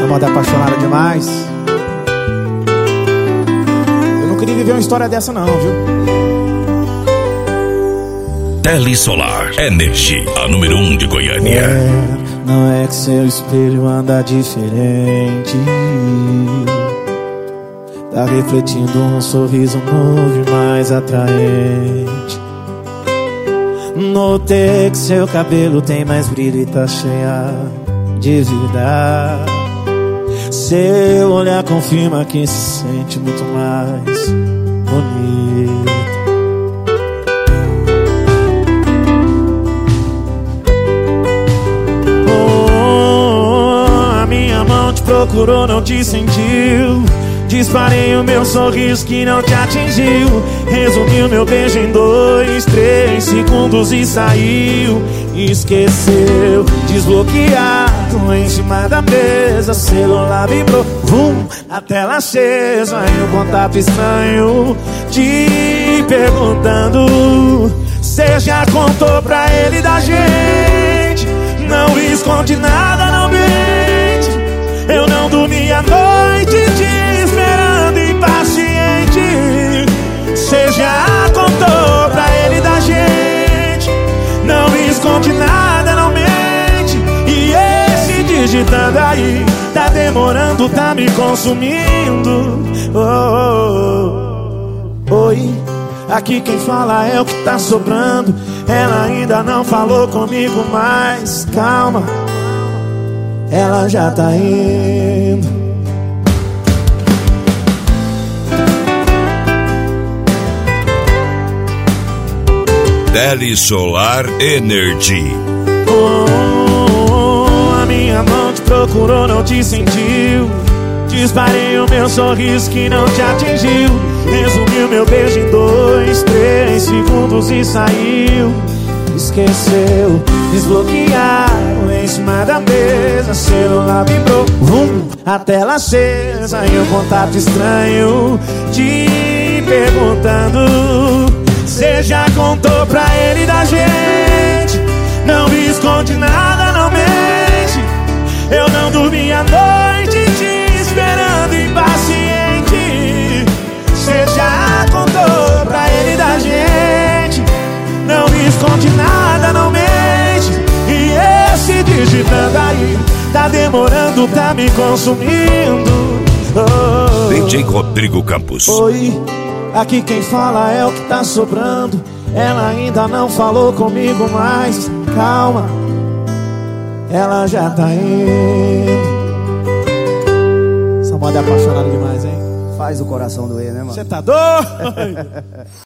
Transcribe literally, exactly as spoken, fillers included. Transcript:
Essa moda é apaixonada demais. Eu não queria viver uma história dessa não, viu? Tele Solar Energy, a número um de Goiânia. É, não é que seu espelho anda diferente. Tá refletindo um sorriso novo e mais atraente. Notei que seu cabelo tem mais brilho e tá cheia de vida. Seu olhar confirma que se sente muito mais bonito. Oh, a minha mão te procurou, não te sentiu. Disparei o meu sorriso que não te atingiu. Resumi o meu beijo em dois, três segundos e saiu. Esqueceu, desbloqueado em cima da mesa. Celular vibrou, vum, a tela acesa. E um contato estranho te perguntando. Cê já contou pra ele da gente? Não esconde nada, não mente. Eu não dormi a noite te esperando impaciente. Cê já contou pra ele da gente? Não esconde nada, não mente. E esse digitando aí tá demorando, tá me consumindo. Oh, oh, oh. Oi, aqui quem fala é o que tá sobrando. Ela ainda não falou comigo, mas calma, ela já tá indo. Tele Solar Energy. Oh, oh, oh, a minha mão te procurou, não te sentiu. Disparei o meu sorriso que não te atingiu. Resumi o meu beijo em dois, três segundos e saiu. Esqueceu, desbloquearam em cima da mesa. Celular vibrou, vum, a tela acesa. E um contato estranho te perguntando. Cê já contou pra ele da gente? Não esconde nada, não mente. Eu não dormi a noite te esperando impaciente. Cê já contou pra ele da gente? Não esconde nada, não mente. E esse digitando aí tá demorando, tá me consumindo. Oh, D J Rodrigo Campos. oi, aqui quem fala é o que tá sobrando. Ela ainda não falou comigo, mas calma, ela já tá indo. Essa moda é apaixonada demais, hein? Faz o coração doer, né, mano? Você tá doido?